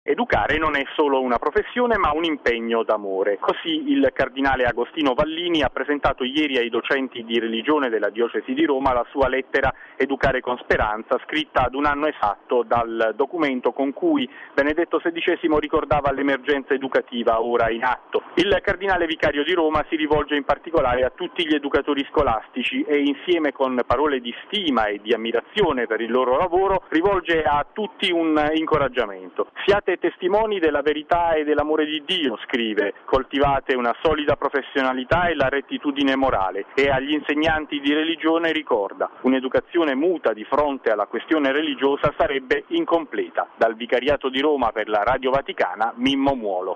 Educare non è solo una professione ma un impegno d'amore. Così il cardinale Agostino Vallini ha presentato ieri ai docenti di religione della diocesi di Roma la sua lettera Educare con Speranza, scritta ad un anno esatto dal documento con cui Benedetto XVI ricordava l'emergenza educativa ora in atto. Il cardinale vicario di Roma si rivolge in particolare a tutti gli educatori scolastici e insieme con parole di stima e di ammirazione per il loro lavoro rivolge a tutti un incoraggiamento. Siate testimoni della verità e dell'amore di Dio, scrive, coltivate una solida professionalità e la rettitudine morale e agli insegnanti di religione ricorda, un'educazione muta di fronte alla questione religiosa sarebbe incompleta. Dal Vicariato di Roma per la Radio Vaticana, Mimmo Muolo.